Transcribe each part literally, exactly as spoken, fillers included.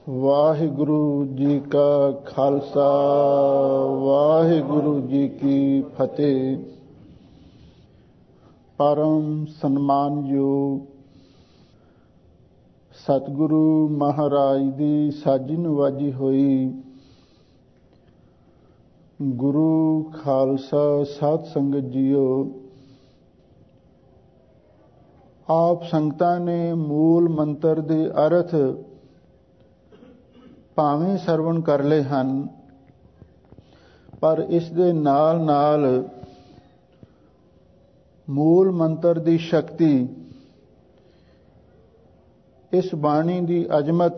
ਵਾਹਿਗੁਰੂ ਜੀ ਕਾ ਖਾਲਸਾ ਵਾਹਿਗੁਰੂ ਜੀ ਕੀ ਫਤਿਹ। ਪਰਮ ਸਨਮਾਨਯੋਗ ਸਤਿਗੁਰੂ ਮਹਾਰਾਜ ਦੀ ਸਾਜੀ ਨਵਾਜੀ ਹੋਈ ਗੁਰੂ ਖਾਲਸਾ ਸਾਧ ਸੰਗਤ ਜੀਓ, ਆਪ ਸੰਗਤਾਂ ਨੇ ਮੂਲ ਮੰਤਰ ਦੇ ਅਰਥ ਭਾਵੇਂ ਸਰਵਣ ਕਰ ਲਏ ਹਨ, ਪਰ ਇਸ ਦੇ ਨਾਲ ਨਾਲ ਮੂਲ ਮੰਤਰ ਦੀ ਸ਼ਕਤੀ, ਇਸ ਬਾਣੀ ਦੀ ਅਜ਼ਮਤ,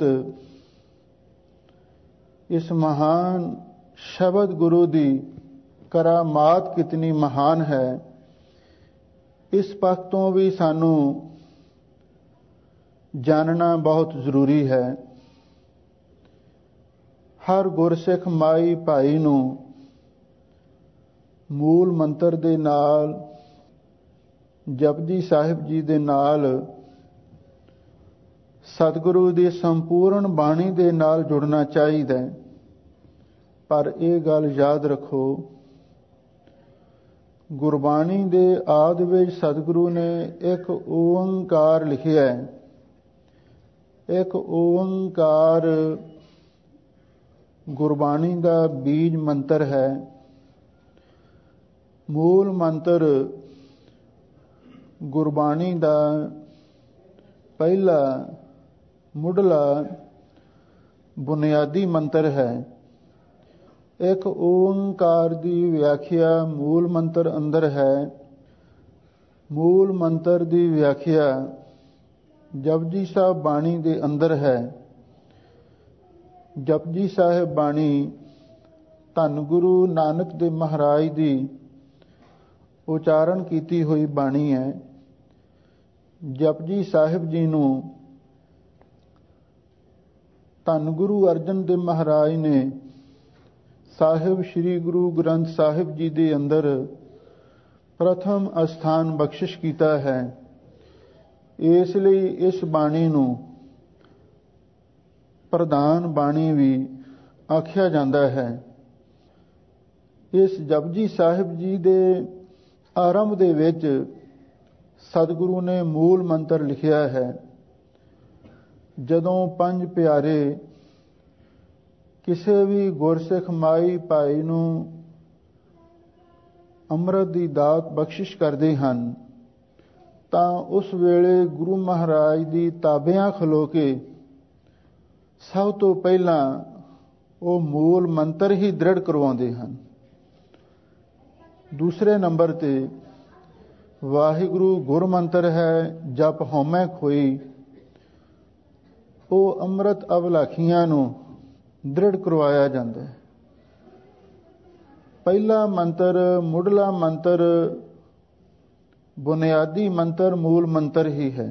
ਇਸ ਮਹਾਨ ਸ਼ਬਦ ਗੁਰੂ ਦੀ ਕਰਾਮਾਤ ਕਿਤਨੀ ਮਹਾਨ ਹੈ, ਇਸ ਪੱਖ ਤੋਂ ਵੀ ਸਾਨੂੰ ਜਾਣਨਾ ਬਹੁਤ ਜ਼ਰੂਰੀ ਹੈ। ਹਰ ਗੁਰਸਿੱਖ ਮਾਈ ਭਾਈ ਨੂੰ ਮੂਲ ਮੰਤਰ ਦੇ ਨਾਲ, ਜਪਜੀ ਸਾਹਿਬ ਜੀ ਦੇ ਨਾਲ, ਸਤਿਗੁਰੂ ਦੀ ਸੰਪੂਰਨ ਬਾਣੀ ਦੇ ਨਾਲ ਜੁੜਨਾ ਚਾਹੀਦਾ ਹੈ। ਪਰ ਇਹ ਗੱਲ ਯਾਦ ਰੱਖੋ, ਗੁਰਬਾਣੀ ਦੇ ਆਦਿ ਵਿੱਚ ਸਤਿਗੁਰੂ ਨੇ ਇੱਕ ਓੰਕਾਰ ਲਿਖਿਆ ਹੈ। ਇੱਕ ਓੰਕਾਰ ਗੁਰਬਾਣੀ ਦਾ ਬੀਜ ਮੰਤਰ ਹੈ। ਮੂਲ ਮੰਤਰ ਗੁਰਬਾਣੀ ਦਾ ਪਹਿਲਾ ਮੁੱਢਲਾ ਬੁਨਿਆਦੀ ਮੰਤਰ ਹੈ। ਇੱਕ ਓੰਕਾਰ ਦੀ ਵਿਆਖਿਆ ਮੂਲ ਮੰਤਰ ਅੰਦਰ ਹੈ। ਮੂਲ ਮੰਤਰ ਦੀ ਵਿਆਖਿਆ ਜਪਜੀ ਸਾਹਿਬ ਬਾਣੀ ਦੇ ਅੰਦਰ ਹੈ। ਜਪਜੀ ਸਾਹਿਬ ਬਾਣੀ ਧੰਨ ਗੁਰੂ ਨਾਨਕ ਦੇਵ ਮਹਾਰਾਜ ਦੀ ਉਚਾਰਨ ਕੀਤੀ ਹੋਈ ਬਾਣੀ ਹੈ। ਜਪਜੀ ਸਾਹਿਬ ਜੀ ਨੂੰ ਧੰਨ ਗੁਰੂ ਅਰਜਨ ਦੇਵ ਮਹਾਰਾਜ ਨੇ ਸਾਹਿਬ ਸ੍ਰੀ ਗੁਰੂ ਗ੍ਰੰਥ ਸਾਹਿਬ ਜੀ ਦੇ ਅੰਦਰ ਪ੍ਰਥਮ ਅਸਥਾਨ ਬਖਸ਼ਿਸ਼ ਕੀਤਾ ਹੈ। ਇਸ ਲਈ ਇਸ ਬਾਣੀ ਨੂੰ ਪ੍ਰਧਾਨ ਬਾਣੀ ਵੀ ਆਖਿਆ ਜਾਂਦਾ ਹੈ। ਇਸ ਜਪਜੀ ਸਾਹਿਬ ਜੀ ਦੇ ਆਰੰਭ ਦੇ ਵਿੱਚ ਸਤਿਗੁਰੂ ਨੇ ਮੂਲ ਮੰਤਰ ਲਿਖਿਆ ਹੈ। ਜਦੋਂ ਪੰਜ ਪਿਆਰੇ ਕਿਸੇ ਵੀ ਗੁਰਸਿੱਖ ਮਾਈ ਭਾਈ ਨੂੰ ਅੰਮ੍ਰਿਤ ਦੀ ਦਾਤ ਬਖਸ਼ਿਸ਼ ਕਰਦੇ ਹਨ, ਤਾਂ ਉਸ ਵੇਲੇ ਗੁਰੂ ਮਹਾਰਾਜ ਦੀ ਤਾਬਿਆਂ ਖਲੋ ਕੇ ਸਭ ਤੋਂ ਪਹਿਲਾਂ ਉਹ ਮੂਲ ਮੰਤਰ ਹੀ ਦ੍ਰਿੜ ਕਰਵਾਉਂਦੇ ਹਨ। ਦੂਸਰੇ ਨੰਬਰ ਤੇ ਵਾਹਿਗੁਰੂ ਗੁਰ ਮੰਤਰ ਹੈ, ਜਪ ਹਉਮੈ ਖੋਈ, ਉਹ ਅੰਮ੍ਰਿਤ ਅਵਲਾਖੀਆਂ ਨੂੰ ਦ੍ਰਿੜ ਕਰਵਾਇਆ ਜਾਂਦਾ ਹੈ। ਪਹਿਲਾ ਮੰਤਰ, ਮੁੱਢਲਾ ਮੰਤਰ, ਬੁਨਿਆਦੀ ਮੰਤਰ ਮੂਲ ਮੰਤਰ ਹੀ ਹੈ।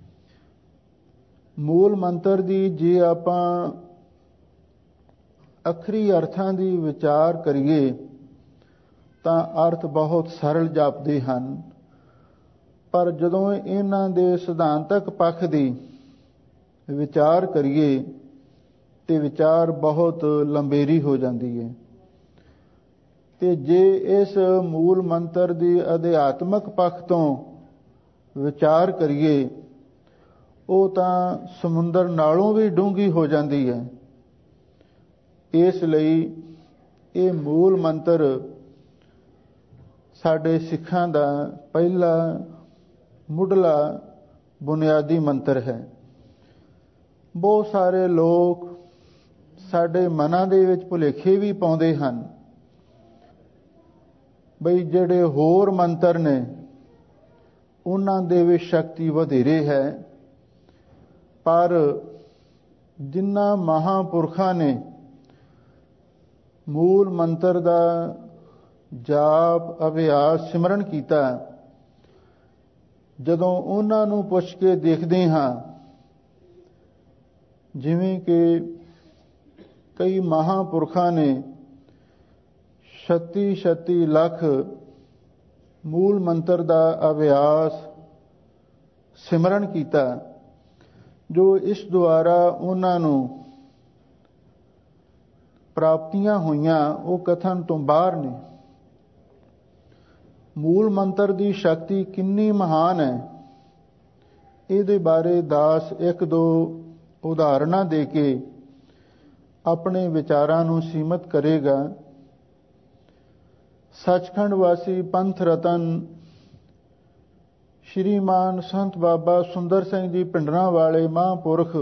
ਮੂਲ ਮੰਤਰ ਦੀ ਜੇ ਆਪਾਂ ਅੱਖਰੀ ਅਰਥਾਂ ਦੀ ਵਿਚਾਰ ਕਰੀਏ ਤਾਂ ਅਰਥ ਬਹੁਤ ਸਰਲ ਜਾਪਦੇ ਹਨ, ਪਰ ਜਦੋਂ ਇਹਨਾਂ ਦੇ ਸਿਧਾਂਤਕ ਪੱਖ ਦੀ ਵਿਚਾਰ ਕਰੀਏ ਤੇ ਵਿਚਾਰ ਬਹੁਤ ਲੰਬੇਰੀ ਹੋ ਜਾਂਦੀ ਹੈ। ਤੇ ਜੇ ਇਸ ਮੂਲ ਮੰਤਰ ਦੀ ਅਧਿਆਤਮਕ ਪੱਖ ਤੋਂ ਵਿਚਾਰ ਕਰੀਏ, ਉਹ ਤਾਂ ਸਮੁੰਦਰ ਨਾਲੋਂ ਵੀ ਡੂੰਘੀ ਹੋ ਜਾਂਦੀ ਹੈ। ਇਸ ਲਈ ਇਹ ਮੂਲ ਮੰਤਰ ਸਾਡੇ ਸਿੱਖਾਂ ਦਾ ਪਹਿਲਾ ਮੁੱਢਲਾ ਬੁਨਿਆਦੀ ਮੰਤਰ ਹੈ। ਬਹੁਤ ਸਾਰੇ ਲੋਕ ਸਾਡੇ ਮਨਾਂ ਦੇ ਵਿੱਚ ਭੁਲੇਖੇ ਵੀ ਪਾਉਂਦੇ ਹਨ ਬਈ ਜਿਹੜੇ ਹੋਰ ਮੰਤਰ ਨੇ ਉਹਨਾਂ ਦੇ ਵਿੱਚ ਸ਼ਕਤੀ ਵਧੇਰੇ ਹੈ, ਪਰ ਜਿਨ੍ਹਾਂ ਮਹਾਂਪੁਰਖਾਂ ਨੇ ਮੂਲ ਮੰਤਰ ਦਾ ਜਾਪ, ਅਭਿਆਸ, ਸਿਮਰਨ ਕੀਤਾ, ਜਦੋਂ ਉਹਨਾਂ ਨੂੰ ਪੁੱਛ ਕੇ ਦੇਖਦੇ ਹਾਂ, ਜਿਵੇਂ ਕਿ ਕਈ ਮਹਾਂਪੁਰਖਾਂ ਨੇ ਛੱਤੀ ਛੱਤੀ ਲੱਖ ਮੂਲ ਮੰਤਰ ਦਾ ਅਭਿਆਸ, ਸਿਮਰਨ ਕੀਤਾ, ਜੋ ਇਸ ਦੁਆਰਾ ਉਹਨਾਂ ਨੂੰ ਪ੍ਰਾਪਤੀਆਂ ਹੋਈਆਂ ਉਹ ਕਥਨ ਤੋਂ ਬਾਹਰ ਨੇ। ਮੂਲ ਮੰਤਰ ਦੀ ਸ਼ਕਤੀ ਕਿੰਨੀ ਮਹਾਨ ਹੈ, ਇਹਦੇ ਬਾਰੇ ਦਾਸ ਇੱਕ ਦੋ ਉਦਾਹਰਨਾਂ ਦੇ ਕੇ ਆਪਣੇ ਵਿਚਾਰਾਂ ਨੂੰ ਸੀਮਤ ਕਰੇਗਾ। ਸੱਚਖੰਡ ਵਾਸੀ ਪੰਥ ਰਤਨ ਸ਼੍ਰੀਮਾਨ ਸੰਤ ਬਾਬਾ ਸੁੰਦਰ ਸਿੰਘ ਜੀ ਪਿੰਡਰਾਂ ਵਾਲੇ ਮਹਾਂਪੁਰਖ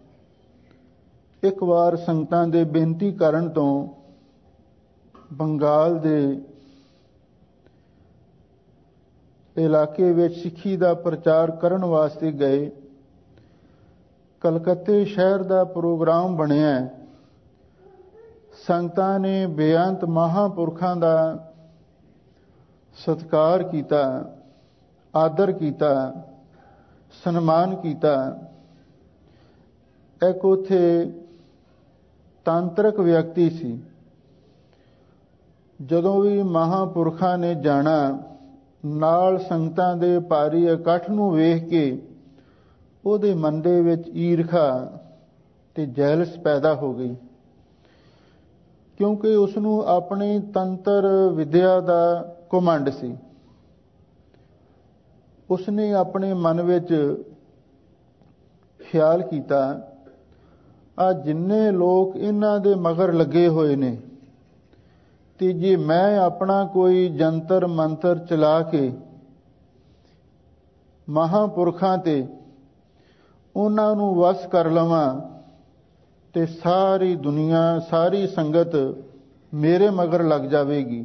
ਇੱਕ ਵਾਰ ਸੰਗਤਾਂ ਦੇ ਬੇਨਤੀ ਕਰਨ ਤੋਂ ਬੰਗਾਲ ਦੇ ਇਲਾਕੇ ਵਿੱਚ ਸਿੱਖੀ ਦਾ ਪ੍ਰਚਾਰ ਕਰਨ ਵਾਸਤੇ ਗਏ। ਕਲਕੱਤੇ ਸ਼ਹਿਰ ਦਾ ਪ੍ਰੋਗਰਾਮ ਬਣਿਆ। ਸੰਗਤਾਂ ਨੇ ਬੇਅੰਤ ਮਹਾਂਪੁਰਖਾਂ ਦਾ ਸਤਿਕਾਰ ਕੀਤਾ, ਆਦਰ ਕੀਤਾ, ਸਨਮਾਨ ਕੀਤਾ। ਇੱਕ ਉੱਥੇ ਤਾਂਤਰਿਕ ਵਿਅਕਤੀ ਸੀ। ਜਦੋਂ ਵੀ ਮਹਾਂਪੁਰਖਾਂ ਨੇ ਜਾਣਾ, ਨਾਲ ਸੰਗਤਾਂ ਦੇ ਭਾਰੀ ਇਕੱਠ ਨੂੰ ਵੇਖ ਕੇ ਉਹਦੇ ਮਨ ਦੇ ਵਿੱਚ ਈਰਖਾ ਤੇ ਜੈਲਸ ਪੈਦਾ ਹੋ ਗਈ, ਕਿਉਂਕਿ ਉਸ ਨੂੰ ਆਪਣੀ ਤੰਤਰ ਵਿਦਿਆ ਦਾ ਘਮੰਡ ਸੀ। ਉਸਨੇ ਆਪਣੇ ਮਨ ਵਿੱਚ ਖਿਆਲ ਕੀਤਾ, ਆ ਜਿੰਨੇ ਲੋਕ ਇਹਨਾਂ ਦੇ ਮਗਰ ਲੱਗੇ ਹੋਏ ਨੇ, ਤੇ ਜੇ ਮੈਂ ਆਪਣਾ ਕੋਈ ਜੰਤਰ ਮੰਤਰ ਚਲਾ ਕੇ ਮਹਾਂਪੁਰਖਾਂ ਤੇ ਉਹਨਾਂ ਨੂੰ ਵਸ ਕਰ ਲਵਾਂ ਤੇ ਸਾਰੀ ਦੁਨੀਆ, ਸਾਰੀ ਸੰਗਤ ਮੇਰੇ ਮਗਰ ਲੱਗ ਜਾਵੇਗੀ।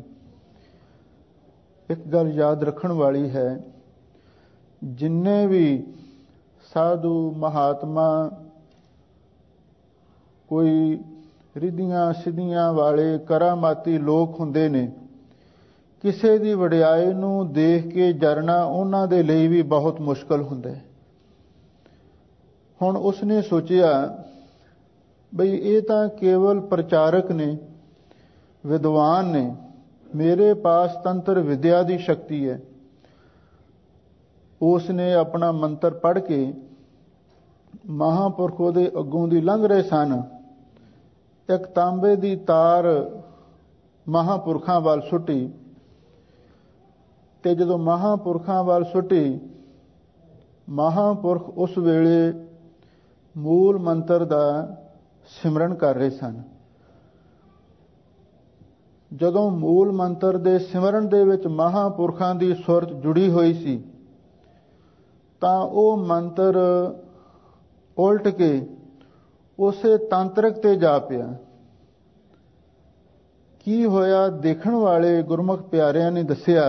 ਇੱਕ ਗੱਲ ਯਾਦ ਰੱਖਣ ਵਾਲੀ ਹੈ, ਜਿੰਨੇ ਵੀ ਸਾਧੂ ਮਹਾਤਮਾ ਕੋਈ ਰਿੱਧੀਆਂ ਸਿੱਧੀਆਂ ਵਾਲੇ ਕਰਾਮਾਤੀ ਲੋਕ ਹੁੰਦੇ ਨੇ, ਕਿਸੇ ਦੀ ਵਡਿਆਈ ਨੂੰ ਦੇਖ ਕੇ ਜਰਨਾ ਉਹਨਾਂ ਦੇ ਲਈ ਵੀ ਬਹੁਤ ਮੁਸ਼ਕਲ ਹੁੰਦਾ ਹੈ। ਹੁਣ ਉਸਨੇ ਸੋਚਿਆ ਬਈ ਇਹ ਤਾਂ ਕੇਵਲ ਪ੍ਰਚਾਰਕ ਨੇ, ਵਿਦਵਾਨ ਨੇ, ਮੇਰੇ ਪਾਸ ਤੰਤਰ ਵਿਦਿਆ ਦੀ ਸ਼ਕਤੀ ਹੈ। ਉਸਨੇ ਆਪਣਾ ਮੰਤਰ ਪੜ੍ਹ ਕੇ ਮਹਾਂਪੁਰਖ ਉਹਦੇ ਅੱਗੋਂ ਦੀ ਲੰਘ ਰਹੇ ਸਨ। ਇੱਕ ਤਾਂਬੇ ਦੀ ਤਾਰ ਮਹਾਂਪੁਰਖਾਂ ਵੱਲ ਸੁੱਟੀ ਤੇ ਜਦੋਂ ਮਹਾਂਪੁਰਖਾਂ ਵੱਲ ਸੁੱਟੀ, ਮਹਾਂਪੁਰਖ ਉਸ ਵੇਲੇ ਮੂਲ ਮੰਤਰ ਦਾ ਸਿਮਰਨ ਕਰ ਰਹੇ ਸਨ। ਜਦੋਂ ਮੂਲ ਮੰਤਰ ਦੇ ਸਿਮਰਨ ਦੇ ਵਿੱਚ ਮਹਾਂਪੁਰਖਾਂ ਦੀ ਸੁਰਤ ਜੁੜੀ ਹੋਈ ਸੀ, ਤਾਂ ਉਹ ਮੰਤਰ ਉਲਟ ਕੇ ਉਸੇ ਤਾਂਤਰਿਕ ਤੇ ਜਾ ਪਿਆ। ਕੀ ਹੋਇਆ, ਦੇਖਣ ਵਾਲੇ ਗੁਰਮੁਖ ਪਿਆਰਿਆਂ ਨੇ ਦੱਸਿਆ,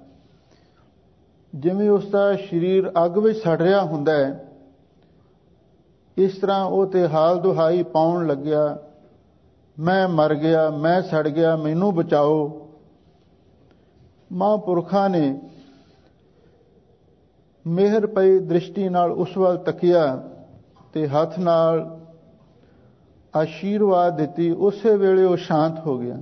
ਜਿਵੇਂ ਉਸ ਦਾ ਸਰੀਰ ਅੱਗ ਵਿੱਚ ਸੜ ਰਿਹਾ ਹੁੰਦਾ ਹੈ, ਇਸ ਤਰ੍ਹਾਂ ਉਹ ਤੇ ਹਾਲ ਦੁਹਾਈ ਪਾਉਣ ਲੱਗਿਆ, ਮੈਂ ਮਰ ਗਿਆ, ਮੈਂ ਸੜ ਗਿਆ, ਮੈਨੂੰ ਬਚਾਓ। ਮਹਾਂਪੁਰਖਾਂ ਨੇ ਮਿਹਰ ਪਈ ਦ੍ਰਿਸ਼ਟੀ ਨਾਲ ਉਸ ਵੱਲ ਤੱਕਿਆ ਤੇ ਹੱਥ ਨਾਲ ਆਸ਼ੀਰਵਾਦ ਦਿੱਤੀ। ਉਸੇ ਵੇਲੇ ਉਹ ਸ਼ਾਂਤ ਹੋ ਗਿਆ।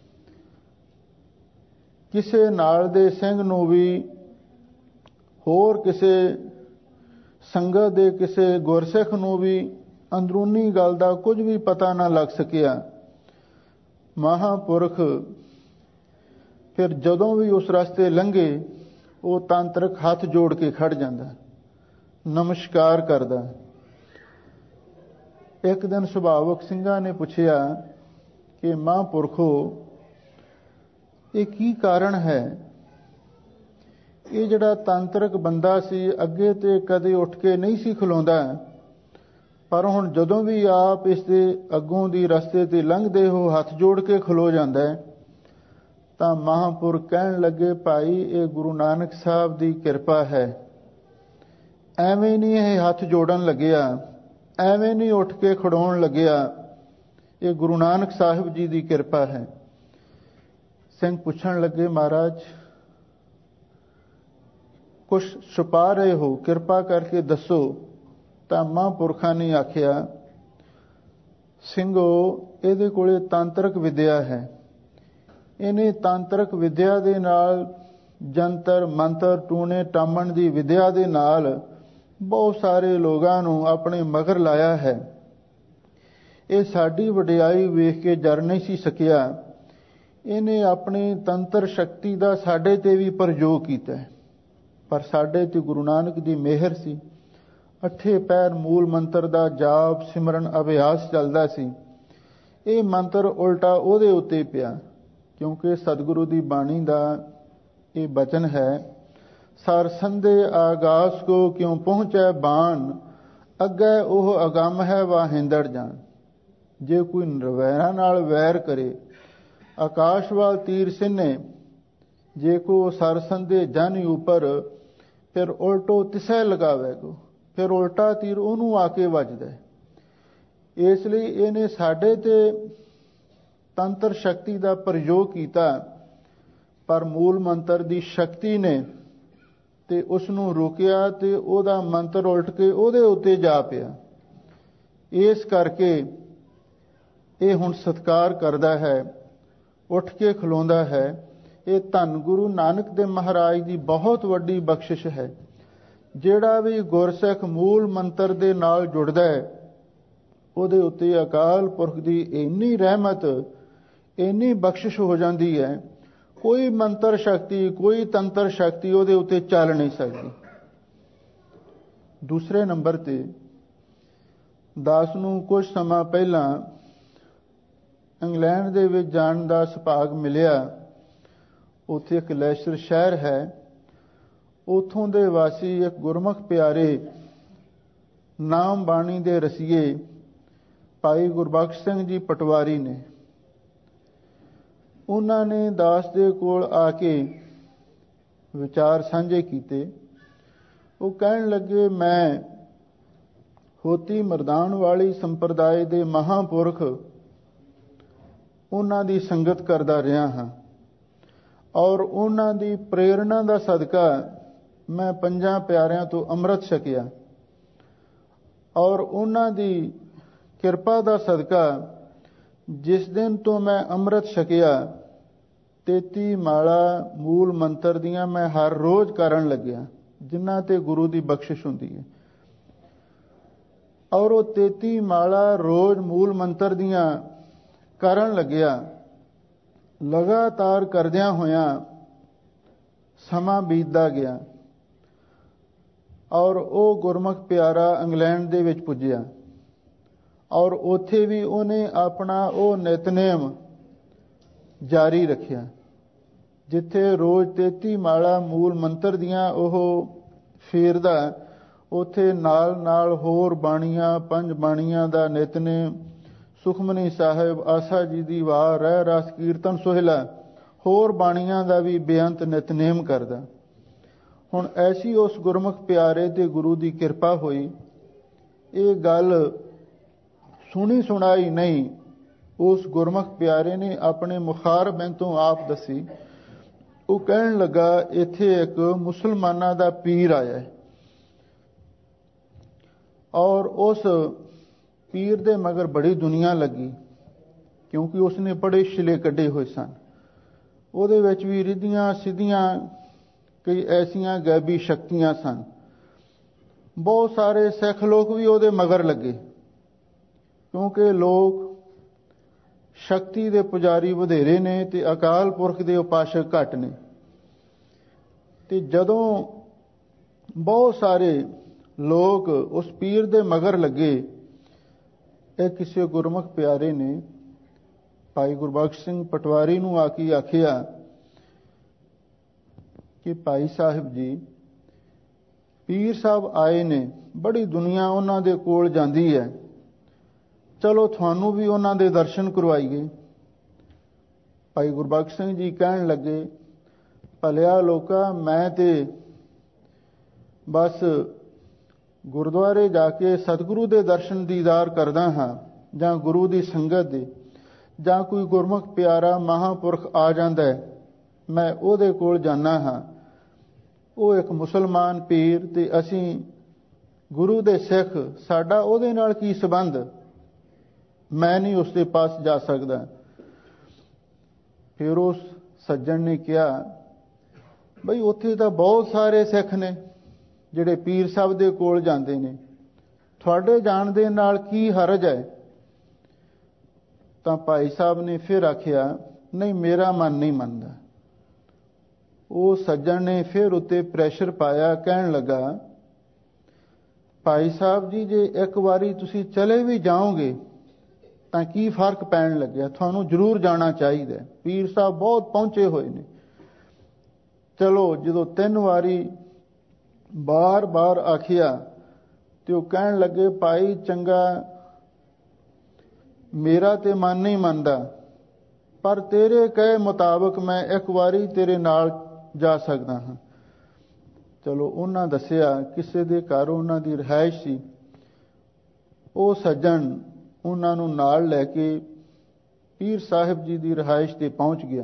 ਕਿਸੇ ਨਾਲ ਦੇ ਸਿੰਘ ਨੂੰ ਵੀ, ਹੋਰ ਕਿਸੇ ਸੰਗਤ ਦੇ ਕਿਸੇ ਗੁਰਸਿੱਖ ਨੂੰ ਵੀ ਅੰਦਰੂਨੀ ਗੱਲ ਦਾ ਕੁਝ ਵੀ ਪਤਾ ਨਾ ਲੱਗ ਸਕਿਆ। ਮਹਾਂਪੁਰਖ ਫਿਰ ਜਦੋਂ ਵੀ ਉਸ ਰਸਤੇ ਲੰਘੇ, ਉਹ ਤਾਂਤਰਿਕ ਹੱਥ ਜੋੜ ਕੇ ਖੜ ਜਾਂਦਾ, ਨਮਸਕਾਰ ਕਰਦਾ। ਇੱਕ ਦਿਨ ਸੁਭਾਵਕ ਸਿੰਘਾਂ ਨੇ ਪੁੱਛਿਆ ਕਿ ਮਹਾਂਪੁਰਖੋ, ਇਹ ਕੀ ਕਾਰਨ ਹੈ? ਇਹ ਜਿਹੜਾ ਤਾਂਤਰਿਕ ਬੰਦਾ ਸੀ, ਅੱਗੇ ਤੇ ਕਦੇ ਉੱਠ ਕੇ ਨਹੀਂ ਸੀ ਖਲੋਂਦਾ, ਪਰ ਹੁਣ ਜਦੋਂ ਵੀ ਆਪ ਇਸ ਦੇ ਅੱਗੋਂ ਦੀ ਰਸਤੇ ਤੇ ਲੰਘਦੇ ਹੋ, ਹੱਥ ਜੋੜ ਕੇ ਖਲੋ ਜਾਂਦਾ ਹੈ। ਤਾਂ ਮਹਾਂਪੁਰਖ ਕਹਿਣ ਲੱਗੇ, ਭਾਈ ਇਹ ਗੁਰੂ ਨਾਨਕ ਸਾਹਿਬ ਦੀ ਕਿਰਪਾ ਹੈ। ਐਵੇਂ ਨਹੀਂ ਇਹ ਹੱਥ ਜੋੜਨ ਲੱਗਿਆ, ਐਵੇਂ ਨਹੀਂ ਉੱਠ ਕੇ ਖੜਾਉਣ ਲੱਗਿਆ, ਇਹ ਗੁਰੂ ਨਾਨਕ ਸਾਹਿਬ ਜੀ ਦੀ ਕਿਰਪਾ ਹੈ। ਸਿੰਘ ਪੁੱਛਣ ਲੱਗੇ, ਮਹਾਰਾਜ ਕੁਛ ਛੁਪਾ ਰਹੇ ਹੋ, ਕਿਰਪਾ ਕਰਕੇ ਦੱਸੋ। ਤਾਂ ਮਹਾਂਪੁਰਖਾਂ ਨੇ ਆਖਿਆ, ਸਿੰਘੋ ਇਹਦੇ ਕੋਲੇ ਤਾਂਤਰਿਕ ਵਿਦਿਆ ਹੈ। ਇਹਨੇ ਤਾਂਤਰਿਕ ਵਿਦਿਆ ਦੇ ਨਾਲ, ਜੰਤਰ ਮੰਤਰ ਟੂਣੇ ਟਾਮਣ ਦੀ ਵਿਦਿਆ ਦੇ ਨਾਲ ਬਹੁਤ ਸਾਰੇ ਲੋਕਾਂ ਨੂੰ ਆਪਣੇ ਮਗਰ ਲਾਇਆ ਹੈ। ਇਹ ਸਾਡੀ ਵਡਿਆਈ ਵੇਖ ਕੇ ਜਰ ਨਹੀਂ ਸੀ ਸਕਿਆ। ਇਹਨੇ ਆਪਣੀ ਤੰਤਰ ਸ਼ਕਤੀ ਦਾ ਸਾਡੇ ਤੇ ਵੀ ਪ੍ਰਯੋਗ ਕੀਤਾ, ਪਰ ਸਾਡੇ ਤੇ ਗੁਰੂ ਨਾਨਕ ਦੀ ਮਿਹਰ ਸੀ। ਅੱਠੇ ਪੈਰ ਮੂਲ ਮੰਤਰ ਦਾ ਜਾਪ ਸਿਮਰਨ ਅਭਿਆਸ ਚੱਲਦਾ ਸੀ। ਇਹ ਮੰਤਰ ਉਲਟਾ ਉਹਦੇ ਉੱਤੇ ਪਿਆ, ਕਿਉਂਕਿ ਸਤਿਗੁਰੂ ਦੀ ਬਾਣੀ ਦਾ ਇਹ ਬਚਨ ਹੈ, ਸਰ ਸੰਦੇ ਆਗਾਸ ਕੋ ਕਿਉਂ ਪਹੁੰਚੈ ਬਾਣ, ਅੱਗੇ ਉਹ ਅਗੰਮ ਹੈ ਵਾ ਹਿੰਦੜ ਜਾਣ। ਜੇ ਕੋਈ ਨਿਰਵੈਰਾਂ ਨਾਲ ਵੈਰ ਕਰੇ, ਆਕਾਸ਼ ਵਾਲ ਤੀਰ ਸਿੰਨੇ, ਜੇ ਕੋ ਸਰ ਸੰਦੇ ਜਨ ਉਪਰ, ਫਿਰ ਉਲਟੋ ਤਿਸੈ ਲਗਾਵੇਗੋ, ਫਿਰ ਉਲਟਾ ਤੀਰ ਉਹਨੂੰ ਆ ਕੇ ਵੱਜਦਾ। ਇਸ ਲਈ ਇਹਨੇ ਸਾਡੇ ਤੇ ਤੰਤਰ ਸ਼ਕਤੀ ਦਾ ਪ੍ਰਯੋਗ ਕੀਤਾ, ਪਰ ਮੂਲ ਮੰਤਰ ਦੀ ਸ਼ਕਤੀ ਨੇ ਤੇ ਉਸ ਨੂੰ ਰੋਕਿਆ ਤੇ ਉਹਦਾ ਮੰਤਰ ਉਲਟ ਕੇ ਉਹਦੇ ਉੱਤੇ ਜਾ ਪਿਆ। ਇਸ ਕਰਕੇ ਇਹ ਹੁਣ ਸਤਿਕਾਰ ਕਰਦਾ ਹੈ, ਉੱਠ ਕੇ ਖਲੋਂਦਾ ਹੈ। ਇਹ ਧੰਨ ਗੁਰੂ ਨਾਨਕ ਦੇਵ ਮਹਾਰਾਜ ਦੀ ਬਹੁਤ ਵੱਡੀ ਬਖਸ਼ਿਸ਼ ਹੈ। ਜਿਹੜਾ ਵੀ ਗੁਰਸਿੱਖ ਮੂਲ ਮੰਤਰ ਦੇ ਨਾਲ ਜੁੜਦਾ ਹੈ, ਉਹਦੇ ਉੱਤੇ ਅਕਾਲ ਪੁਰਖ ਦੀ ਇੰਨੀ ਰਹਿਮਤ, ਇੰਨੀ ਬਖਸ਼ਿਸ਼ ਹੋ ਜਾਂਦੀ ਹੈ, ਕੋਈ ਮੰਤਰ ਸ਼ਕਤੀ, ਕੋਈ ਤੰਤਰ ਸ਼ਕਤੀ ਉਹਦੇ ਉੱਤੇ ਚੱਲ ਨਹੀਂ ਸਕਦੀ। ਦੂਸਰੇ ਨੰਬਰ ਤੇ ਦਾਸ ਨੂੰ ਕੁਝ ਸਮਾਂ ਪਹਿਲਾਂ ਇੰਗਲੈਂਡ ਦੇ ਵਿੱਚ ਜਾਣ ਦਾ ਸੁਭਾਗ ਮਿਲਿਆ। ਉੱਥੇ ਇੱਕ ਲੈਸਟਰ ਸ਼ਹਿਰ ਹੈ, ਉੱਥੋਂ ਦੇ ਵਾਸੀ ਇੱਕ ਗੁਰਮੁਖ ਪਿਆਰੇ ਨਾਮ ਬਾਣੀ ਦੇ ਰਸੀਏ ਭਾਈ ਗੁਰਬਖਸ਼ ਸਿੰਘ ਜੀ ਪਟਵਾਰੀ ਨੇ। ਉਹਨਾਂ ਨੇ ਦਾਸ ਦੇ ਕੋਲ ਆ ਕੇ ਵਿਚਾਰ ਸਾਂਝੇ ਕੀਤੇ। ਉਹ ਕਹਿਣ ਲੱਗੇ, ਮੈਂ ਹੋਤੀ ਮਰਦਾਨ ਵਾਲੀ ਸੰਪਰਦਾਇ ਦੇ ਮਹਾਂਪੁਰਖ ਉਹਨਾਂ ਦੀ ਸੰਗਤ ਕਰਦਾ ਰਿਹਾ ਹਾਂ, ਔਰ ਉਹਨਾਂ ਦੀ ਪ੍ਰੇਰਣਾ ਦਾ ਸਦਕਾ ਮੈਂ ਪੰਜਾਂ ਪਿਆਰਿਆਂ ਤੋਂ ਅੰਮ੍ਰਿਤ ਛਕਿਆ, ਔਰ ਉਹਨਾਂ ਦੀ ਕਿਰਪਾ ਦਾ ਸਦਕਾ ਜਿਸ ਦਿਨ ਤੋਂ ਮੈਂ ਅੰਮ੍ਰਿਤ ਛਕਿਆ, ਤੇਤੀ ਮਾਲਾ ਮੂਲ ਮੰਤਰ ਦੀਆਂ ਮੈਂ ਹਰ ਰੋਜ਼ ਕਰਨ ਲੱਗਿਆ, ਜਿਨ੍ਹਾਂ ਤੇ ਗੁਰੂ ਦੀ ਬਖਸ਼ਿਸ਼ ਹੁੰਦੀ ਹੈ। ਔਰ ਉਹ ਤੇਤੀ ਮਾਲਾ ਰੋਜ਼ ਮੂਲ ਮੰਤਰ ਦੀਆਂ ਕਰਨ ਲੱਗਿਆ। ਲਗਾਤਾਰ ਕਰਦਿਆਂ ਹੋਇਆਂ ਸਮਾਂ ਬੀਤਦਾ ਗਿਆ, ਔਰ ਉਹ ਗੁਰਮੁਖ ਪਿਆਰਾ ਇੰਗਲੈਂਡ ਦੇ ਵਿੱਚ ਪੁੱਜਿਆ, ਔਰ ਉੱਥੇ ਵੀ ਉਹਨੇ ਆਪਣਾ ਉਹ ਨਿਤਨੇਮ ਜਾਰੀ ਰੱਖਿਆ। ਜਿੱਥੇ ਰੋਜ਼ ਤੇਤੀ ਮਾਲਾ ਮੂਲ ਮੰਤਰ ਦੀਆਂ ਉਹ ਫੇਰਦਾ, ਉੱਥੇ ਨਾਲ ਨਾਲ ਹੋਰ ਬਾਣੀਆਂ, ਪੰਜ ਬਾਣੀਆਂ ਦਾ ਨਿਤਨੇਮ, ਸੁਖਮਨੀ ਸਾਹਿਬ, ਆਸਾ ਜੀ ਦੀ ਵਾਰ, ਰਹਿ ਰਸ ਕੀਰਤਨ ਸੋਹਿਲਾ, ਹੋਰ ਬਾਣੀਆਂ ਦਾ ਵੀ ਬੇਅੰਤ ਨਿਤਨੇਮ ਕਰਦਾ। ਹੁਣ ਐਸੀ ਉਸ ਗੁਰਮੁਖ ਪਿਆਰੇ ਤੇ ਗੁਰੂ ਦੀ ਕਿਰਪਾ ਹੋਈ। ਇਹ ਗੱਲ ਸੁਣੀ ਸੁਣਾਈ ਨਹੀਂ, ਉਸ ਗੁਰਮੁਖ ਪਿਆਰੇ ਨੇ ਆਪਣੇ ਮੁਖਾਰਬਿੰਦ ਤੋਂ ਆਪ ਦੱਸੀ। ਉਹ ਕਹਿਣ ਲੱਗਾ, ਇੱਥੇ ਇੱਕ ਮੁਸਲਮਾਨਾਂ ਦਾ ਪੀਰ ਆਇਆ ਹੈ, ਔਰ ਉਸ ਪੀਰ ਦੇ ਮਗਰ ਬੜੀ ਦੁਨੀਆ ਲੱਗੀ, ਕਿਉਂਕਿ ਉਸਨੇ ਬੜੇ ਸ਼ਿਲੇ ਕੱਢੇ ਹੋਏ ਸਨ। ਉਹਦੇ ਵਿੱਚ ਵੀ ਰਿੱਧੀਆਂ ਸਿੱਧੀਆਂ ਕਈ ਐਸੀਆਂ ਗੈਬੀ ਸ਼ਕਤੀਆਂ ਸਨ। ਬਹੁਤ ਸਾਰੇ ਸਿੱਖ ਲੋਕ ਵੀ ਉਹਦੇ ਮਗਰ ਲੱਗੇ, ਕਿਉਂਕਿ ਲੋਕ ਸ਼ਕਤੀ ਦੇ ਪੁਜਾਰੀ ਵਧੇਰੇ ਨੇ ਤੇ ਅਕਾਲ ਪੁਰਖ ਦੇ ਉਪਾਸ਼ਕ ਘੱਟ ਨੇ। ਤੇ ਜਦੋਂ ਬਹੁਤ ਸਾਰੇ ਲੋਕ ਉਸ ਪੀਰ ਦੇ ਮਗਰ ਲੱਗੇ, ਇਹ ਕਿਸੇ ਗੁਰਮੁਖ ਪਿਆਰੇ ਨੇ ਭਾਈ ਗੁਰਬਖਸ਼ ਸਿੰਘ ਪਟਵਾਰੀ ਨੂੰ ਆ ਕੇ ਆਖਿਆ ਕਿ ਭਾਈ ਸਾਹਿਬ ਜੀ, ਪੀਰ ਸਾਹਿਬ ਆਏ ਨੇ, ਬੜੀ ਦੁਨੀਆ ਉਹਨਾਂ ਦੇ ਕੋਲ ਜਾਂਦੀ ਹੈ, ਚਲੋ ਤੁਹਾਨੂੰ ਵੀ ਉਹਨਾਂ ਦੇ ਦਰਸ਼ਨ ਕਰਵਾਈਏ। ਭਾਈ ਗੁਰਬਖਸ਼ ਸਿੰਘ ਜੀ ਕਹਿਣ ਲੱਗੇ, ਭਲਿਆ ਲੋਕਾ, ਮੈਂ ਤੇ ਬਸ ਗੁਰਦੁਆਰੇ ਜਾ ਕੇ ਸਤਿਗੁਰੂ ਦੇ ਦਰਸ਼ਨ ਦੀਦਾਰ ਕਰਦਾ ਹਾਂ, ਜਾਂ ਗੁਰੂ ਦੀ ਸੰਗਤ ਦੇ, ਜਾਂ ਕੋਈ ਗੁਰਮੁਖ ਪਿਆਰਾ ਮਹਾਂਪੁਰਖ ਆ ਜਾਂਦਾ ਹੈ, ਮੈਂ ਉਹਦੇ ਕੋਲ ਜਾਣਾ ਹਾਂ। ਉਹ ਇੱਕ ਮੁਸਲਮਾਨ ਪੀਰ ਤੇ ਅਸੀਂ ਗੁਰੂ ਦੇ ਸਿੱਖ, ਸਾਡਾ ਉਹਦੇ ਨਾਲ ਕੀ ਸੰਬੰਧ, ਮੈਂ ਨਹੀਂ ਉਸ ਦੇ ਪਾਸ ਜਾ ਸਕਦਾ। ਫਿਰ ਉਸ ਸੱਜਣ ਨੇ ਕਿਹਾ, ਬਈ ਉੱਥੇ ਤਾਂ ਬਹੁਤ ਸਾਰੇ ਸਿੱਖ ਨੇ ਜਿਹੜੇ ਪੀਰ ਸਾਹਿਬ ਦੇ ਕੋਲ ਜਾਂਦੇ ਨੇ, ਤੁਹਾਡੇ ਜਾਣ ਦੇ ਨਾਲ ਕੀ ਹਰਜ ਹੈ। ਤਾਂ ਭਾਈ ਸਾਹਿਬ ਨੇ ਫਿਰ ਆਖਿਆ, ਨਹੀਂ ਮੇਰਾ ਮਨ ਨਹੀਂ ਮੰਨਦਾ। ਉਹ ਸੱਜਣ ਨੇ ਫਿਰ ਉੱਤੇ ਪ੍ਰੈਸ਼ਰ ਪਾਇਆ, ਕਹਿਣ ਲੱਗਾ, ਭਾਈ ਸਾਹਿਬ ਜੀ ਜੇ ਇੱਕ ਵਾਰੀ ਤੁਸੀਂ ਚਲੇ ਵੀ ਜਾਓਗੇ ਤਾਂ ਕੀ ਫਰਕ ਪੈਣ ਲੱਗਿਆ, ਤੁਹਾਨੂੰ ਜ਼ਰੂਰ ਜਾਣਾ ਚਾਹੀਦਾ। ਪੀਰ ਸਾਹਿਬ ਬਹੁਤ ਪਹੁੰਚੇ ਹੋਏ ਨੇ। ਚਲੋ ਜਦੋਂ ਤਿੰਨ ਵਾਰੀ ਬਾਰ-ਬਾਰ ਆਖਿਆ ਤੇ ਉਹ ਕਹਿਣ ਲੱਗੇ, ਭਾਈ ਚੰਗਾ ਮੇਰਾ ਤੇ ਮਨ ਨਹੀਂ ਮੰਨਦਾ, ਪਰ ਤੇਰੇ ਕਹੇ ਮੁਤਾਬਕ ਮੈਂ ਇੱਕ ਵਾਰੀ ਤੇਰੇ ਨਾਲ ਜਾ ਸਕਦਾ ਹਾਂ। ਚਲੋ ਉਹਨਾਂ ਦੱਸਿਆ ਕਿਸੇ ਦੇ ਘਰ ਉਹਨਾਂ ਦੀ ਰਿਹਾਇਸ਼ ਸੀ। ਉਹ ਸੱਜਣ ਉਹਨਾਂ ਨੂੰ ਨਾਲ ਲੈ ਕੇ ਪੀਰ ਸਾਹਿਬ ਜੀ ਦੀ ਰਿਹਾਇਸ਼ ਤੇ ਪਹੁੰਚ ਗਿਆ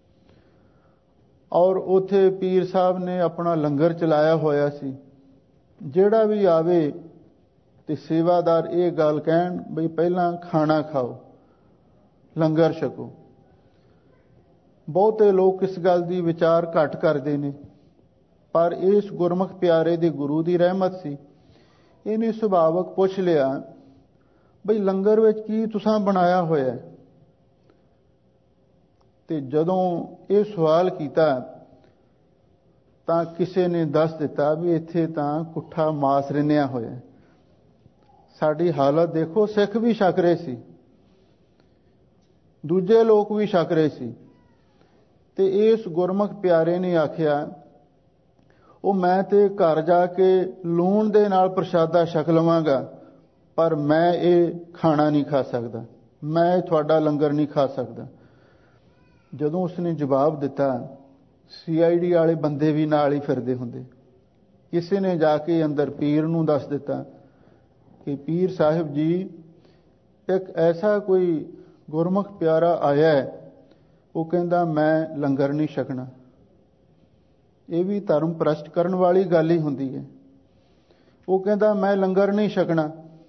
ਔਰ ਉੱਥੇ ਪੀਰ ਸਾਹਿਬ ਨੇ ਆਪਣਾ ਲੰਗਰ ਚਲਾਇਆ ਹੋਇਆ ਸੀ। ਜਿਹੜਾ ਵੀ ਆਵੇ ਤੇ ਸੇਵਾਦਾਰ ਇਹ ਗੱਲ ਕਹਿਣ, ਬਈ ਪਹਿਲਾਂ ਖਾਣਾ ਖਾਓ, ਲੰਗਰ ਛਕੋ। ਬਹੁਤੇ ਲੋਕ ਇਸ ਗੱਲ ਦੀ ਵਿਚਾਰ ਘੱਟ ਕਰਦੇ ਨੇ, ਪਰ ਇਸ ਗੁਰਮੁਖ ਪਿਆਰੇ ਦੇ ਗੁਰੂ ਦੀ ਰਹਿਮਤ ਸੀ। ਇਹਨੇ ਸੁਭਾਵਕ ਪੁੱਛ ਲਿਆ, ਬਈ ਲੰਗਰ ਵਿੱਚ ਕੀ ਤੁਸੀਂ ਬਣਾਇਆ ਹੋਇਆ? ਤੇ ਜਦੋਂ ਇਹ ਸਵਾਲ ਕੀਤਾ ਤਾਂ ਕਿਸੇ ਨੇ ਦੱਸ ਦਿੱਤਾ ਵੀ ਇੱਥੇ ਤਾਂ ਕੁੱਠਾ ਮਾਸ ਰਿੰਨਿਆ ਹੋਇਆ। ਸਾਡੀ ਹਾਲਤ ਦੇਖੋ, ਸਿੱਖ ਵੀ ਛਕ ਰਹੇ ਸੀ, ਦੂਜੇ ਲੋਕ ਵੀ ਛਕ ਰਹੇ ਸੀ। ਤੇ ਇਸ ਗੁਰਮੁਖ ਪਿਆਰੇ ਨੇ ਆਖਿਆ, ਉਹ ਮੈਂ ਤੇ ਘਰ ਜਾ ਕੇ ਲੂਣ ਦੇ ਨਾਲ ਪ੍ਰਸ਼ਾਦਾ ਛਕ ਲਵਾਂਗਾ, ਪਰ ਮੈਂ ਇਹ ਖਾਣਾ ਨਹੀਂ ਖਾ ਸਕਦਾ, ਮੈਂ ਤੁਹਾਡਾ ਲੰਗਰ ਨਹੀਂ ਖਾ ਸਕਦਾ। ਜਦੋਂ ਉਸਨੇ ਜਵਾਬ ਦਿੱਤਾ, ਸੀ ਆਈ ਡੀ ਵਾਲੇ ਬੰਦੇ ਵੀ ਨਾਲ ਹੀ ਫਿਰਦੇ ਹੁੰਦੇ। ਕਿਸੇ ਨੇ ਜਾ ਕੇ ਅੰਦਰ ਪੀਰ ਨੂੰ ਦੱਸ ਦਿੱਤਾ ਕਿ ਪੀਰ ਸਾਹਿਬ ਜੀ ਇੱਕ ਐਸਾ ਕੋਈ ਗੁਰਮੁਖ ਪਿਆਰਾ ਆਇਆ ਹੈ, ਉਹ ਕਹਿੰਦਾ ਮੈਂ ਲੰਗਰ ਨਹੀਂ ਛਕਣਾ। ਇਹ ਵੀ ਧਰਮ ਪ੍ਰਸ਼ਟ ਕਰਨ ਵਾਲੀ ਗੱਲ ਹੀ ਹੁੰਦੀ ਹੈ। ਉਹ ਕਹਿੰਦਾ ਮੈਂ ਲੰਗਰ ਨਹੀਂ ਛਕਣਾ।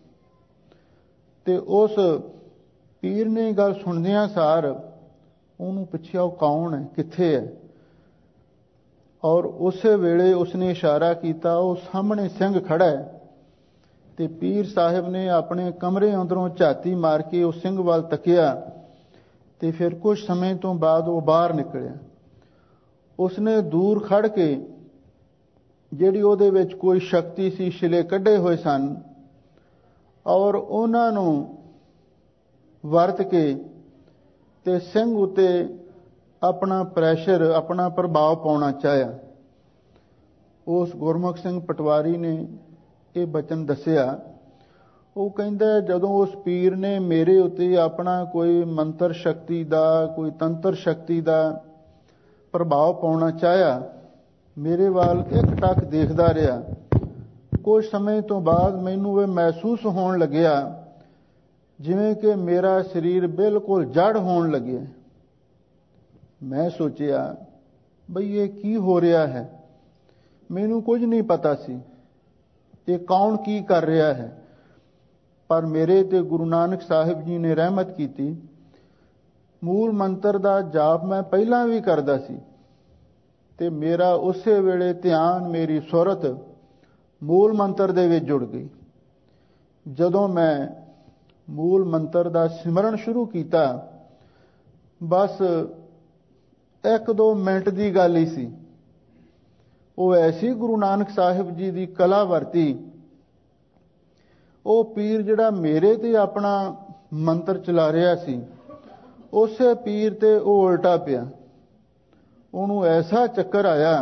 ਤੇ ਉਸ ਪੀਰ ਨੇ ਗੱਲ ਸੁਣਦਿਆਂ ਸਾਰ ਉਹਨੂੰ ਪੁੱਛਿਆ, ਉਹ ਕੌਣ ਹੈ, ਕਿੱਥੇ ਹੈ? ਔਰ ਉਸੇ ਵੇਲੇ ਉਸਨੇ ਇਸ਼ਾਰਾ ਕੀਤਾ, ਉਹ ਸਾਹਮਣੇ ਸਿੰਘ ਖੜਾ ਹੈ। ਤੇ ਪੀਰ ਸਾਹਿਬ ਨੇ ਆਪਣੇ ਕਮਰੇ ਅੰਦਰੋਂ ਝਾਤੀ ਮਾਰ ਕੇ ਉਸ ਸਿੰਘ ਵੱਲ ਤੱਕਿਆ ਤੇ ਫਿਰ ਕੁਝ ਸਮੇਂ ਤੋਂ ਬਾਅਦ ਉਹ ਬਾਹਰ ਨਿਕਲਿਆ। ਉਸਨੇ ਦੂਰ ਖੜ ਕੇ ਜਿਹੜੀ ਉਹਦੇ ਵਿੱਚ ਕੋਈ ਸ਼ਕਤੀ ਸੀ, ਛਿਲੇ ਕੱਢੇ ਹੋਏ ਸਨ, ਔਰ ਉਹਨਾਂ ਨੂੰ ਵਰਤ ਕੇ ਤੇ ਸਿੰਘ ਉੱਤੇ ਆਪਣਾ ਪ੍ਰੈਸ਼ਰ, ਆਪਣਾ ਪ੍ਰਭਾਵ ਪਾਉਣਾ ਚਾਹਿਆ। ਉਸ ਗੁਰਮੁਖ ਸਿੰਘ ਪਟਵਾਰੀ ਨੇ ਇਹ ਬਚਨ ਦੱਸਿਆ। ਉਹ ਕਹਿੰਦਾ, ਜਦੋਂ ਉਸ ਪੀਰ ਨੇ ਮੇਰੇ ਉੱਤੇ ਆਪਣਾ ਕੋਈ ਮੰਤਰ ਸ਼ਕਤੀ ਦਾ, ਕੋਈ ਤੰਤਰ ਸ਼ਕਤੀ ਦਾ ਪ੍ਰਭਾਵ ਪਾਉਣਾ ਚਾਹਿਆ, ਮੇਰੇ ਵੱਲ ਇੱਕ ਟੱਕ ਦੇਖਦਾ ਰਿਹਾ। ਕੁਝ ਸਮੇਂ ਤੋਂ ਬਾਅਦ ਮੈਨੂੰ ਇਹ ਮਹਿਸੂਸ ਹੋਣ ਲੱਗਿਆ ਜਿਵੇਂ ਕਿ ਮੇਰਾ ਸਰੀਰ ਬਿਲਕੁਲ ਜੜ ਹੋਣ ਲੱਗਿਆ। ਮੈਂ ਸੋਚਿਆ, ਬਈ ਇਹ ਕੀ ਹੋ ਰਿਹਾ ਹੈ? ਮੈਨੂੰ ਕੁਝ ਨਹੀਂ ਪਤਾ ਸੀ ਇਹ ਕੌਣ ਕੀ ਕਰ ਰਿਹਾ ਹੈ। ਪਰ ਮੇਰੇ ਤੇ ਗੁਰੂ ਨਾਨਕ ਸਾਹਿਬ ਜੀ ਨੇ ਰਹਿਮਤ ਕੀਤੀ। ਮੂਲ ਮੰਤਰ ਦਾ ਜਾਪ ਮੈਂ ਪਹਿਲਾਂ ਵੀ ਕਰਦਾ ਸੀ ਤੇ ਮੇਰਾ ਉਸੇ ਵੇਲੇ ਧਿਆਨ, ਮੇਰੀ ਸੁਰਤ ਮੂਲ ਮੰਤਰ ਦੇ ਵਿੱਚ ਜੁੜ ਗਈ। ਜਦੋਂ ਮੈਂ ਮੂਲ ਮੰਤਰ ਦਾ ਸਿਮਰਨ ਸ਼ੁਰੂ ਕੀਤਾ, ਬਸ ਇੱਕ ਦੋ ਮਿੰਟ ਦੀ ਗੱਲ ਹੀ ਸੀ। ਉਹ ਐਸੀ ਗੁਰੂ ਨਾਨਕ ਸਾਹਿਬ ਜੀ ਦੀ ਕਲਾ ਵਰਤੀ। ਉਹ ਪੀਰ ਜਿਹੜਾ ਮੇਰੇ ਤੇ ਆਪਣਾ ਮੰਤਰ ਚਲਾ ਰਿਹਾ ਸੀ, ਉਸੇ ਪੀਰ ਤੇ ਉਹ ਉਲਟਾ ਪਿਆ। ਉਹਨੂੰ ਐਸਾ ਚੱਕਰ ਆਇਆ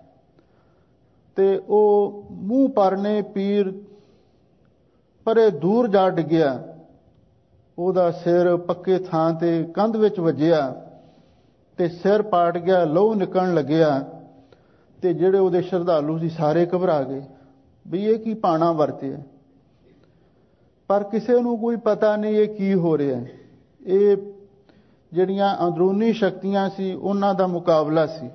ਤੇ ਉਹ ਮੂੰਹ ਪਰਨੇ ਪੀਰ ਪਰੇ ਦੂਰ ਜਾ ਡਿੱਗਿਆ। ਉਹਦਾ ਸਿਰ ਪੱਕੇ ਥਾਂ ਤੇ ਕੰਧ ਵਿੱਚ ਵੱਜਿਆ ਤੇ ਸਿਰ ਪਾਟ ਗਿਆ, ਲਹੂ ਨਿਕਲਣ ਲੱਗਿਆ। ਤੇ ਜਿਹੜੇ ਉਹਦੇ ਸ਼ਰਧਾਲੂ ਸੀ ਸਾਰੇ ਘਬਰਾ ਗਏ ਵੀ ਇਹ ਕੀ ਪਾਣਾ ਵਰਤਿਆ। ਪਰ ਕਿਸੇ ਨੂੰ ਕੋਈ ਪਤਾ ਨਹੀਂ ਇਹ ਕੀ ਹੋ ਰਿਹਾ। ਇਹ ਜਿਹੜੀਆਂ ਅੰਦਰੂਨੀ ਸ਼ਕਤੀਆਂ ਸੀ ਉਹਨਾਂ ਦਾ ਮੁਕਾਬਲਾ ਸੀ।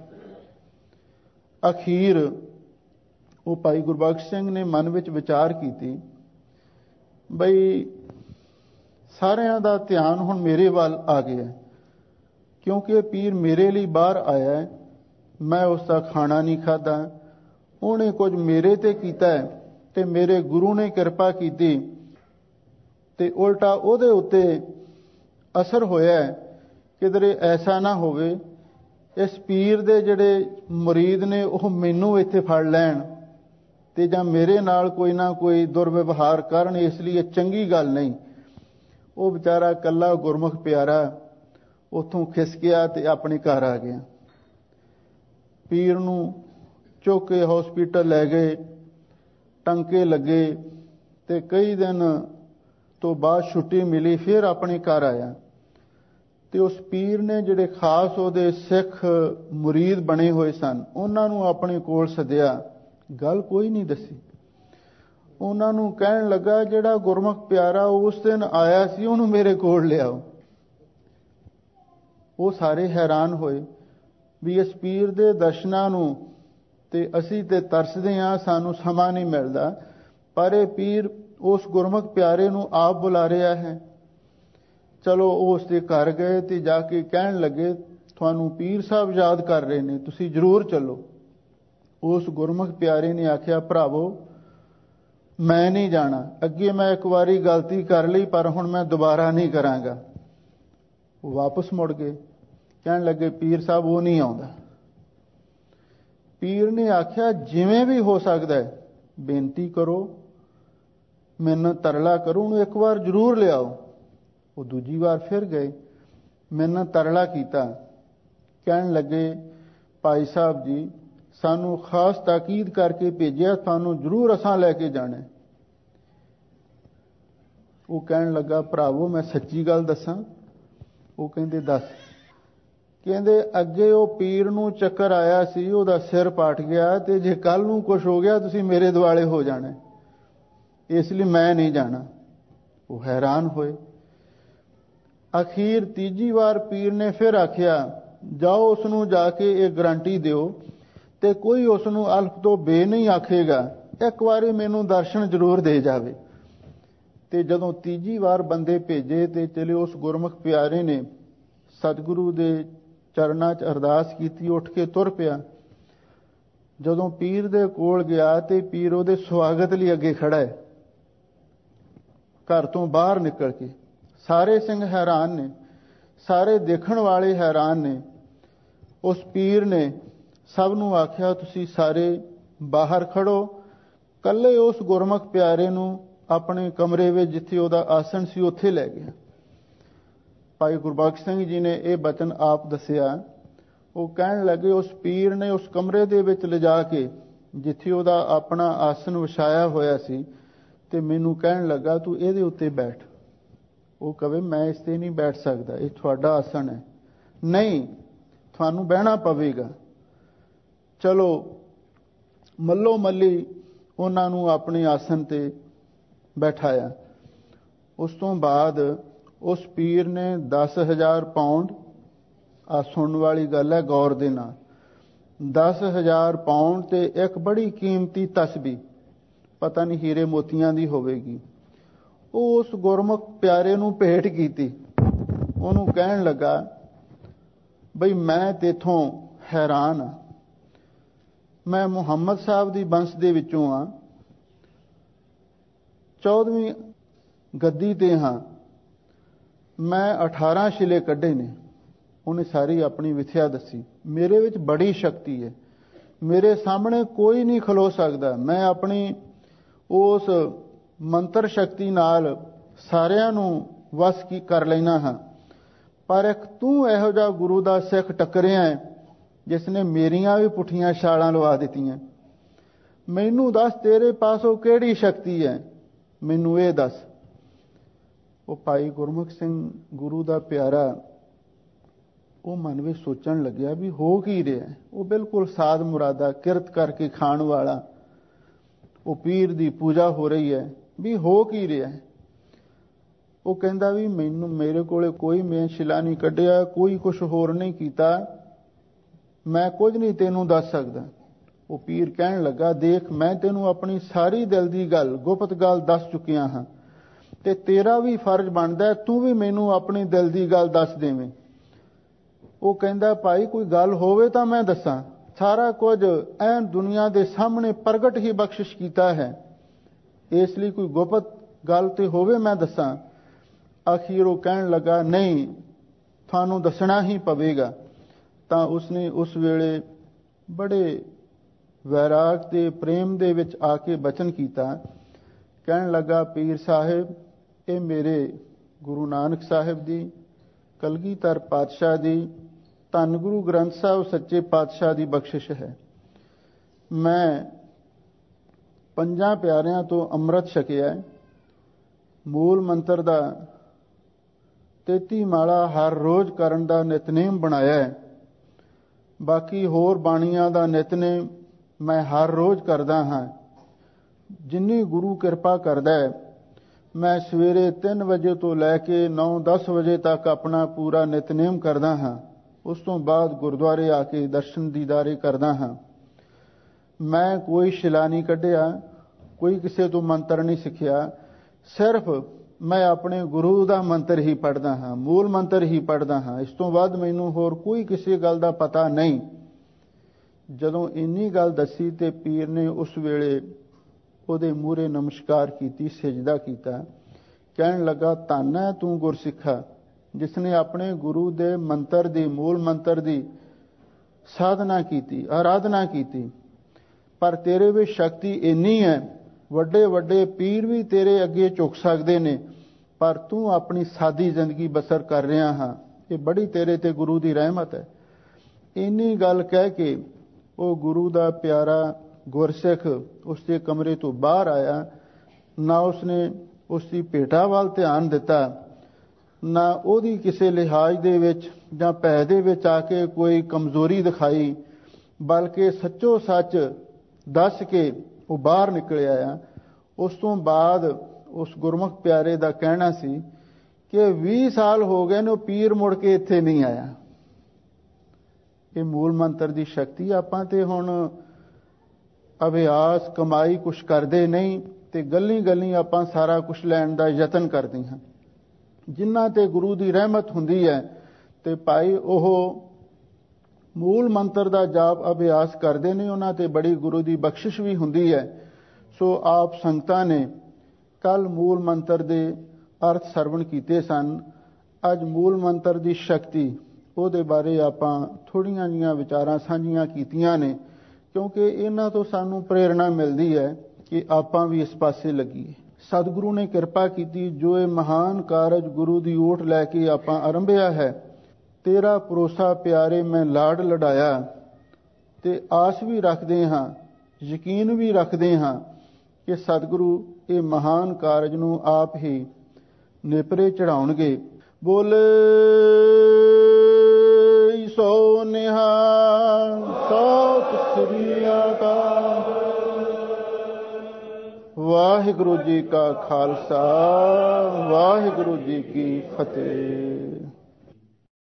ਅਖੀਰ ਉਹ ਭਾਈ ਗੁਰਬਖਸ਼ ਸਿੰਘ ਨੇ ਮਨ ਵਿੱਚ ਵਿਚਾਰ ਕੀਤੀ, ਬਈ ਸਾਰਿਆਂ ਦਾ ਧਿਆਨ ਹੁਣ ਮੇਰੇ ਵੱਲ ਆ ਗਿਆ, ਕਿਉਂਕਿ ਇਹ ਪੀਰ ਮੇਰੇ ਲਈ ਬਾਹਰ ਆਇਆ ਹੈ। ਮੈਂ ਉਸ ਦਾ ਖਾਣਾ ਨਹੀਂ ਖਾਧਾ, ਉਹਨੇ ਕੁਝ ਮੇਰੇ ਤੇ ਕੀਤਾ ਹੈ ਤੇ ਮੇਰੇ ਗੁਰੂ ਨੇ ਕਿਰਪਾ ਕੀਤੀ ਤੇ ਉਲਟਾ ਉਹਦੇ ਉੱਤੇ ਅਸਰ ਹੋਇਆ ਕਿਧਰੇ ਐਸਾ ਨਾ ਹੋਵੇ ਇਸ ਪੀਰ ਦੇ ਜਿਹੜੇ ਮੁਰੀਦ ਨੇ ਉਹ ਮੈਨੂੰ ਇੱਥੇ ਫੜ ਲੈਣ ਤੇ ਜਾਂ ਮੇਰੇ ਨਾਲ ਕੋਈ ਨਾ ਕੋਈ ਦੁਰਵਿਵਹਾਰ ਕਰਨ, ਇਸ ਲਈ ਇਹ ਚੰਗੀ ਗੱਲ ਨਹੀਂ। ਉਹ ਵਿਚਾਰਾ ਇਕੱਲਾ ਗੁਰਮੁਖ ਪਿਆਰਾ ਉੱਥੋਂ ਖਿਸਕਿਆ ਤੇ ਆਪਣੇ ਘਰ ਆ ਗਿਆ। ਪੀਰ ਨੂੰ ਚੁੱਕ ਕੇ ਹਸਪੀਟਲ ਲੈ ਗਏ, ਟੰਕੇ ਲੱਗੇ ਤੇ ਕਈ ਦਿਨ ਤੋਂ ਬਾਅਦ ਛੁੱਟੀ ਮਿਲੀ, ਫਿਰ ਆਪਣੇ ਘਰ ਆਇਆ। ਤੇ ਉਸ ਪੀਰ ਨੇ ਜਿਹੜੇ ਖਾਸ ਉਹਦੇ ਸਿੱਖ ਮੁਰੀਦ ਬਣੇ ਹੋਏ ਸਨ ਉਹਨਾਂ ਨੂੰ ਆਪਣੇ ਕੋਲ ਸੱਦਿਆ, ਗੱਲ ਕੋਈ ਨਹੀਂ ਦੱਸੀ। ਉਹਨਾਂ ਨੂੰ ਕਹਿਣ ਲੱਗਾ ਜਿਹੜਾ ਗੁਰਮੁਖ ਪਿਆਰਾ ਉਸ ਦਿਨ ਆਇਆ ਸੀ ਉਹਨੂੰ ਮੇਰੇ ਕੋਲ ਲਿਆਓ। ਉਹ ਸਾਰੇ ਹੈਰਾਨ ਹੋਏ ਵੀ ਇਸ ਪੀਰ ਦੇ ਦਰਸ਼ਨਾਂ ਨੂੰ ਤੇ ਅਸੀਂ ਤੇ ਤਰਸਦੇ ਹਾਂ, ਸਾਨੂੰ ਸਮਾਂ ਨਹੀਂ ਮਿਲਦਾ, ਪਰ ਇਹ ਪੀਰ ਉਸ ਗੁਰਮੁਖ ਪਿਆਰੇ ਨੂੰ ਆਪ ਬੁਲਾ ਰਿਹਾ ਹੈ। ਚਲੋ ਉਹ ਉਸ ਦੇ ਘਰ ਗਏ ਤੇ ਜਾ ਕੇ ਕਹਿਣ ਲੱਗੇ ਤੁਹਾਨੂੰ ਪੀਰ ਸਾਹਿਬ ਯਾਦ ਕਰ ਰਹੇ ਨੇ, ਤੁਸੀਂ ਜ਼ਰੂਰ ਚੱਲੋ। ਉਸ ਗੁਰਮੁਖ ਪਿਆਰੇ ਨੇ ਆਖਿਆ ਭਰਾਵੋ ਮੈਂ ਨਹੀਂ ਜਾਣਾ, ਅੱਗੇ ਮੈਂ ਇੱਕ ਵਾਰੀ ਗਲਤੀ ਕਰ ਲਈ ਪਰ ਹੁਣ ਮੈਂ ਦੁਬਾਰਾ ਨਹੀਂ ਕਰਾਂਗਾ। ਉਹ ਵਾਪਸ ਮੁੜ ਗਏ, ਕਹਿਣ ਲੱਗੇ ਪੀਰ ਸਾਹਿਬ ਉਹ ਨਹੀਂ ਆਉਂਦਾ। ਪੀਰ ਨੇ ਆਖਿਆ ਜਿਵੇਂ ਵੀ ਹੋ ਸਕਦਾ ਹੈ ਬੇਨਤੀ ਕਰੋ, ਮੈਨੂੰ ਤਰਲਾ ਕਰੋ, ਉਹਨੂੰ ਇੱਕ ਵਾਰ ਜ਼ਰੂਰ ਲਿਆਓ। ਉਹ ਦੂਜੀ ਵਾਰ ਫਿਰ ਗਏ, ਮੈਨੂੰ ਤਰਲਾ ਕੀਤਾ, ਕਹਿਣ ਲੱਗੇ ਭਾਈ ਸਾਹਿਬ ਜੀ ਸਾਨੂੰ ਖਾਸ ਤਾਕੀਦ ਕਰਕੇ ਭੇਜਿਆ, ਤੁਹਾਨੂੰ ਜ਼ਰੂਰ ਅਸਾਂ ਲੈ ਕੇ ਜਾਣਾ। ਉਹ ਕਹਿਣ ਲੱਗਾ ਭਰਾਵੋ ਮੈਂ ਸੱਚੀ ਗੱਲ ਦੱਸਾਂ। ਉਹ ਕਹਿੰਦੇ ਦੱਸ। ਕਹਿੰਦੇ ਅੱਗੇ ਉਹ ਪੀਰ ਨੂੰ ਚੱਕਰ ਆਇਆ ਸੀ, ਉਹਦਾ ਸਿਰ ਪਾਟ ਗਿਆ, ਤੇ ਜੇ ਕੱਲ ਨੂੰ ਕੁਝ ਹੋ ਗਿਆ ਤੁਸੀਂ ਮੇਰੇ ਦੁਆਲੇ ਹੋ ਜਾਣਾ, ਇਸ ਲਈ ਮੈਂ ਨਹੀਂ ਜਾਣਾ। ਉਹ ਹੈਰਾਨ ਹੋਏ। ਅਖੀਰ ਤੀਜੀ ਵਾਰ ਪੀਰ ਨੇ ਫਿਰ ਆਖਿਆ ਜਾਓ ਉਸ ਨੂੰ ਜਾ ਕੇ ਇਹ ਗਰੰਟੀ ਦਿਓ ਤੇ ਕੋਈ ਉਸ ਨੂੰ ਅਲਫ ਤੋਂ ਬੇ ਨਹੀਂ ਆਖੇਗਾ, ਇੱਕ ਵਾਰੀ ਮੈਨੂੰ ਦਰਸ਼ਨ ਜ਼ਰੂਰ ਦੇ ਜਾਵੇ। ਤੇ ਜਦੋਂ ਤੀਜੀ ਵਾਰ ਬੰਦੇ ਭੇਜੇ ਤੇ ਚਲੇ ਉਸ ਗੁਰਮੁਖ ਪਿਆਰੇ ਨੇ ਸਤਿਗੁਰੂ ਦੇ ਚਰਨਾਂ 'ਚ ਅਰਦਾਸ ਕੀਤੀ, ਉੱਠ ਕੇ ਤੁਰ ਪਿਆ। ਜਦੋਂ ਪੀਰ ਦੇ ਕੋਲ ਗਿਆ ਤੇ ਪੀਰ ਉਹਦੇ ਸਵਾਗਤ ਲਈ ਅੱਗੇ ਖੜਾ ਹੈ ਘਰ ਤੋਂ ਬਾਹਰ ਨਿਕਲ ਕੇ। ਸਾਰੇ ਸਿੰਘ ਹੈਰਾਨ ਨੇ, ਸਾਰੇ ਦੇਖਣ ਵਾਲੇ ਹੈਰਾਨ ਨੇ। ਉਸ ਪੀਰ ਨੇ ਸਭ ਨੂੰ ਆਖਿਆ ਤੁਸੀਂ ਸਾਰੇ ਬਾਹਰ ਖੜੋ। ਕੱਲੇ ਉਸ ਗੁਰਮੁਖ ਪਿਆਰੇ ਨੂੰ ਆਪਣੇ ਕਮਰੇ ਵਿੱਚ ਜਿੱਥੇ ਉਹਦਾ ਆਸਣ ਸੀ ਉੱਥੇ ਲੈ ਗਿਆ। ਭਾਈ ਗੁਰਬਖਸ਼ ਸਿੰਘ ਜੀ ਨੇ ਇਹ ਬਚਨ ਆਪ ਦੱਸਿਆ। ਉਹ ਕਹਿਣ ਲੱਗੇ ਉਸ ਪੀਰ ਨੇ ਉਸ ਕਮਰੇ ਦੇ ਵਿੱਚ ਲਿਜਾ ਕੇ ਜਿੱਥੇ ਉਹਦਾ ਆਪਣਾ ਆਸਣ ਵਿਛਾਇਆ ਹੋਇਆ ਸੀ ਤੇ ਮੈਨੂੰ ਕਹਿਣ ਲੱਗਾ ਤੂੰ ਇਹਦੇ ਉੱਤੇ ਬੈਠ। ਉਹ ਕਹੇ ਮੈਂ ਇਸ ਤੇ ਨਹੀਂ ਬੈਠ ਸਕਦਾ, ਇਹ ਤੁਹਾਡਾ ਆਸਣ ਹੈ। ਨਹੀਂ, ਤੁਹਾਨੂੰ ਬਹਿਣਾ ਪਵੇਗਾ। ਚਲੋ ਮੱਲੋ ਮੱਲੀ ਉਹਨਾਂ ਨੂੰ ਆਪਣੇ ਆਸਣ ਤੇ ਬੈਠਾਇਆ। ਉਸ ਤੋਂ ਬਾਅਦ ਉਸ ਪੀਰ ਨੇ ਦਸ ਹਜ਼ਾਰ ਪਾਉਂਡ, ਆ ਸੁਣਨ ਵਾਲੀ ਗੱਲ ਹੈ ਗੌਰ ਦੇ ਨਾਲ, ਦਸ ਹਜ਼ਾਰ ਪਾਉਂਡ ਤੇ ਇੱਕ ਬੜੀ ਕੀਮਤੀ ਤਸਬੀਹ, ਪਤਾ ਨਹੀਂ ਹੀਰੇ ਮੋਤੀਆਂ ਦੀ ਹੋਵੇਗੀ, ਉਹ ਉਸ ਗੁਰਮੁਖ ਪਿਆਰੇ ਨੂੰ ਭੇਟ ਕੀਤੀ। ਉਹਨੂੰ ਕਹਿਣ ਲੱਗਾ ਬਈ ਮੈਂ ਤੇਥੋਂ ਹੈਰਾਨ ਹਾਂ, ਮੈਂ ਮੁਹੰਮਦ ਸਾਹਿਬ ਦੀ ਬੰਸ ਦੇ ਵਿੱਚੋਂ ਹਾਂ, ਚੌਦਵੀਂ ਗੱਦੀ ਤੇ ਹਾਂ, ਮੈਂ ਅਠਾਰਾਂ ਸ਼ਿਲੇ ਕੱਢੇ ਨੇ। ਉਹਨੇ ਸਾਰੀ ਆਪਣੀ ਵਿਥਿਆ ਦੱਸੀ। ਮੇਰੇ ਵਿੱਚ ਬੜੀ ਸ਼ਕਤੀ ਹੈ, ਮੇਰੇ ਸਾਹਮਣੇ ਕੋਈ ਨਹੀਂ ਖਲੋ ਸਕਦਾ, ਮੈਂ ਆਪਣੀ ਉਸ ਮੰਤਰ ਸ਼ਕਤੀ ਨਾਲ ਸਾਰਿਆਂ ਨੂੰ ਵਸ ਕੀ ਕਰ ਲੈਣਾ ਹਾਂ। ਪਰ ਇੱਕ ਤੂੰ ਇਹੋ ਜਿਹਾ ਗੁਰੂ ਦਾ ਸਿੱਖ ਟੱਕਰਿਆ ਹੈ ਜਿਸ ਨੇ ਮੇਰੀਆਂ ਵੀ ਪੁੱਠੀਆਂ ਛਾਲਾਂ ਲਵਾ ਦਿੱਤੀਆਂ। ਮੈਨੂੰ ਦੱਸ ਤੇਰੇ ਪਾਸੋਂ ਕਿਹੜੀ ਸ਼ਕਤੀ ਹੈ, ਮੈਨੂੰ ਇਹ ਦੱਸ। ਉਹ ਭਾਈ ਗੁਰਮੁਖ ਸਿੰਘ ਗੁਰੂ ਦਾ ਪਿਆਰਾ ਉਹ ਮਨ ਵਿੱਚ ਸੋਚਣ ਲੱਗਿਆ ਵੀ ਹੋ ਕੀ ਰਿਹਾ। ਉਹ ਬਿਲਕੁਲ ਸਾਧ ਮੁਰਾਦਾ ਕਿਰਤ ਕਰਕੇ ਖਾਣ ਵਾਲਾ, ਉਹ ਪੀਰ ਦੀ ਪੂਜਾ ਹੋ ਰਹੀ ਹੈ, ਵੀ ਹੋ ਕੀ ਰਿਹਾ। ਉਹ ਕਹਿੰਦਾ ਵੀ ਮੈਨੂੰ ਮੇਰੇ ਕੋਲੇ ਕੋਈ ਮੈਂ ਸ਼ਿਲਾ ਨਹੀਂ ਕੱਢਿਆ, ਕੋਈ ਕੁਛ ਹੋਰ ਨਹੀਂ ਕੀਤਾ, ਮੈਂ ਕੁਝ ਨਹੀਂ ਤੈਨੂੰ ਦੱਸ ਸਕਦਾ। ਉਹ ਪੀਰ ਕਹਿਣ ਲੱਗਾ ਦੇਖ ਮੈਂ ਤੈਨੂੰ ਆਪਣੀ ਸਾਰੀ ਦਿਲ ਦੀ ਗੱਲ ਗੁਪਤ ਗੱਲ ਦੱਸ ਚੁੱਕਿਆ ਹਾਂ ਤੇ ਤੇਰਾ ਵੀ ਫਰਜ਼ ਬਣਦਾ ਤੂੰ ਵੀ ਮੈਨੂੰ ਆਪਣੀ ਦਿਲ ਦੀ ਗੱਲ ਦੱਸ ਦੇਵੇਂ। ਉਹ ਕਹਿੰਦਾ ਭਾਈ ਕੋਈ ਗੱਲ ਹੋਵੇ ਤਾਂ ਮੈਂ ਦੱਸਾਂ, ਸਾਰਾ ਕੁਝ ਐਨ ਦੁਨੀਆ ਦੇ ਸਾਹਮਣੇ ਪ੍ਰਗਟ ਹੀ ਬਖਸ਼ਿਸ਼ ਕੀਤਾ ਹੈ, ਇਸ ਲਈ ਕੋਈ ਗੁਪਤ ਗੱਲ ਤੇ ਹੋਵੇ ਮੈਂ ਦੱਸਾਂ। ਆਖਿਰ ਉਹ ਕਹਿਣ ਲੱਗਾ, ਨਹੀਂ ਤੁਹਾਨੂੰ ਦੱਸਣਾ ਹੀ ਪਵੇਗਾ। ਤਾਂ ਉਸਨੇ ਉਸ ਵੇਲੇ ਬੜੇ ਵੈਰਾਗ ਤੇ ਪ੍ਰੇਮ ਦੇ ਵਿੱਚ ਆ ਕੇ ਬਚਨ ਕੀਤਾ। ਕਹਿਣ ਲੱਗਾ, ਪੀਰ ਸਾਹਿਬ, ਇਹ ਮੇਰੇ ਗੁਰੂ ਨਾਨਕ ਸਾਹਿਬ ਦੀ, ਕਲਗੀਧਰ ਪਾਤਸ਼ਾਹ ਦੀ, ਧੰਨ ਗੁਰੂ ਗ੍ਰੰਥ ਸਾਹਿਬ ਸੱਚੇ ਪਾਤਸ਼ਾਹ ਦੀ ਬਖਸ਼ਿਸ਼ ਹੈ। ਮੈਂ ਪੰਜਾਂ ਪਿਆਰਿਆਂ ਤੋਂ ਅੰਮ੍ਰਿਤ ਛਕਿਆ। ਮੂਲ ਮੰਤਰ ਦਾ ਤੇਤੀ ਮਾਲਾ ਹਰ ਰੋਜ਼ ਕਰਨ ਦਾ ਨਿਤਨੇਮ ਬਣਾਇਆ ਹੈ। ਬਾਕੀ ਹੋਰ ਬਾਣੀਆਂ ਦਾ ਨਿਤਨੇਮ ਮੈਂ ਹਰ ਰੋਜ਼ ਕਰਦਾ ਹਾਂ। ਜਿੰਨੀ ਗੁਰੂ ਕਿਰਪਾ ਕਰਦਾ ਹੈ, ਮੈਂ ਸਵੇਰੇ ਤਿੰਨ ਵਜੇ ਤੋਂ ਲੈ ਕੇ ਨੌ ਦਸ ਵਜੇ ਤੱਕ ਆਪਣਾ ਪੂਰਾ ਨਿਤਨੇਮ ਕਰਦਾ ਹਾਂ। ਉਸ ਤੋਂ ਬਾਅਦ ਗੁਰਦੁਆਰੇ ਆ ਕੇ ਦਰਸ਼ਨ ਦੀਦਾਰੇ ਕਰਦਾ ਹਾਂ। ਮੈਂ ਕੋਈ ਸ਼ਿਲਾ ਨਹੀਂ ਕੱਢਿਆ, ਕੋਈ ਕਿਸੇ ਤੋਂ ਮੰਤਰ ਨਹੀਂ ਸਿੱਖਿਆ। ਸਿਰਫ ਮੈਂ ਆਪਣੇ ਗੁਰੂ ਦਾ ਮੰਤਰ ਹੀ ਪੜ੍ਹਦਾ ਹਾਂ, ਮੂਲ ਮੰਤਰ ਹੀ ਪੜ੍ਹਦਾ ਹਾਂ। ਇਸ ਤੋਂ ਬਾਅਦ ਮੈਨੂੰ ਹੋਰ ਕੋਈ ਕਿਸੇ ਗੱਲ ਦਾ ਪਤਾ ਨਹੀਂ। ਜਦੋਂ ਇੰਨੀ ਗੱਲ ਦੱਸੀ ਤੇ ਪੀਰ ਨੇ ਉਸ ਵੇਲੇ ਉਹਦੇ ਮੂਹਰੇ ਨਮਸਕਾਰ ਕੀਤੀ, ਸਜਦਾ ਕੀਤਾ। ਕਹਿਣ ਲੱਗਾ, ਧੰਨ ਹੈ ਤੂੰ ਗੁਰਸਿੱਖਾ, ਜਿਸ ਨੇ ਆਪਣੇ ਗੁਰੂ ਦੇ ਮੰਤਰ ਦੀ, ਮੂਲ ਮੰਤਰ ਦੀ ਸਾਧਨਾ ਕੀਤੀ, ਆਰਾਧਨਾ ਕੀਤੀ। ਪਰ ਤੇਰੇ ਵਿੱਚ ਸ਼ਕਤੀ ਇੰਨੀ ਹੈ, ਵੱਡੇ ਵੱਡੇ ਪੀਰ ਵੀ ਤੇਰੇ ਅੱਗੇ ਝੁਕ ਸਕਦੇ ਨੇ, ਪਰ ਤੂੰ ਆਪਣੀ ਸਾਦੀ ਜ਼ਿੰਦਗੀ ਬਸਰ ਕਰ ਰਿਹਾ ਹਾਂ। ਇਹ ਬੜੀ ਤੇਰੇ ਤੇ ਗੁਰੂ ਦੀ ਰਹਿਮਤ ਹੈ। ਇੰਨੀ ਗੱਲ ਕਹਿ ਕੇ ਉਹ ਗੁਰੂ ਦਾ ਪਿਆਰਾ ਗੁਰਸਿੱਖ ਉਸ ਦੇ ਕਮਰੇ ਤੋਂ ਬਾਹਰ ਆਇਆ। ਨਾ ਉਸਨੇ ਉਸ ਦੀ ਭੇਟਾ ਵੱਲ ਧਿਆਨ ਦਿੱਤਾ, ਨਾ ਉਹਦੀ ਕਿਸੇ ਲਿਹਾਜ਼ ਦੇ ਵਿੱਚ ਜਾਂ ਭੈ ਦੇ ਵਿੱਚ ਆ ਕੇ ਕੋਈ ਕਮਜ਼ੋਰੀ ਦਿਖਾਈ, ਬਲਕਿ ਸੱਚੋ ਸੱਚ ਦੱਸ ਕੇ ਉਹ ਬਾਹਰ ਨਿਕਲ ਆਇਆ। ਉਸ ਤੋਂ ਬਾਅਦ ਉਸ ਗੁਰਮੁਖ ਪਿਆਰੇ ਦਾ ਕਹਿਣਾ ਸੀ ਕਿ ਵੀਹ ਸਾਲ ਹੋ ਗਏ ਨੇ, ਉਹ ਪੀਰ ਮੁੜ ਕੇ ਇੱਥੇ ਨਹੀਂ ਆਇਆ। ਇਹ ਮੂਲ ਮੰਤਰ ਦੀ ਸ਼ਕਤੀ। ਆਪਾਂ ਤੇ ਹੁਣ ਅਭਿਆਸ ਕਮਾਈ ਕੁਛ ਕਰਦੇ ਨਹੀਂ ਤੇ ਗੱਲੀ ਗੱਲੀ ਆਪਾਂ ਸਾਰਾ ਕੁਛ ਲੈਣ ਦਾ ਯਤਨ ਕਰਦੇ ਹਾਂ। ਜਿਨ੍ਹਾਂ ਤੇ ਗੁਰੂ ਦੀ ਰਹਿਮਤ ਹੁੰਦੀ ਹੈ ਤੇ ਭਾਈ ਉਹ ਮੂਲ ਮੰਤਰ ਦਾ ਜਾਪ ਅਭਿਆਸ ਕਰਦੇ ਨੇ, ਉਹਨਾਂ ਤੇ ਬੜੀ ਗੁਰੂ ਦੀ ਬਖਸ਼ਿਸ਼ ਵੀ ਹੁੰਦੀ ਹੈ। ਸੋ ਆਪ ਸੰਗਤਾਂ ਨੇ ਕੱਲ ਮੂਲ ਮੰਤਰ ਦੇ ਅਰਥ ਸਰਵਣ ਕੀਤੇ ਸਨ। ਅੱਜ ਮੂਲ ਮੰਤਰ ਦੀ ਸ਼ਕਤੀ, ਉਹਦੇ ਬਾਰੇ ਆਪਾਂ ਥੋੜ੍ਹੀਆਂ ਜਿਹੀਆਂ ਵਿਚਾਰਾਂ ਸਾਂਝੀਆਂ ਕੀਤੀਆਂ ਨੇ, ਕਿਉਂਕਿ ਇਹਨਾਂ ਤੋਂ ਸਾਨੂੰ ਪ੍ਰੇਰਣਾ ਮਿਲਦੀ ਹੈ ਕਿ ਆਪਾਂ ਵੀ ਇਸ ਪਾਸੇ ਲੱਗੀਏ। ਸਤਿਗੁਰੂ ਨੇ ਕਿਰਪਾ ਕੀਤੀ, ਜੋ ਇਹ ਮਹਾਨ ਕਾਰਜ ਗੁਰੂ ਦੀ ਓਟ ਲੈ ਕੇ ਆਪਾਂ ਆਰੰਭਿਆ ਹੈ। ਤੇਰਾ ਭਰੋਸਾ ਪਿਆਰੇ ਮੈਂ ਲਾਡ ਲਡਾਇਆ, ਤੇ ਆਸ ਵੀ ਰੱਖਦੇ ਹਾਂ, ਯਕੀਨ ਵੀ ਰੱਖਦੇ ਹਾਂ ਕਿ ਸਤਿਗੁਰੂ ਇਹ ਮਹਾਨ ਕਾਰਜ ਨੂੰ ਆਪ ਹੀ ਨੇਪਰੇ ਚੜਾਉਣਗੇ। ਬੋਲੇ ਸੋ ਨਿਹਾਲ, ਸਤਿ ਸ੍ਰੀ ਅਕਾਲ। ਵਾਹਿਗੁਰੂ ਜੀ ਕਾ ਖਾਲਸਾ, ਵਾਹਿਗੁਰੂ ਜੀ ਕੀ ਫਤਿਹ।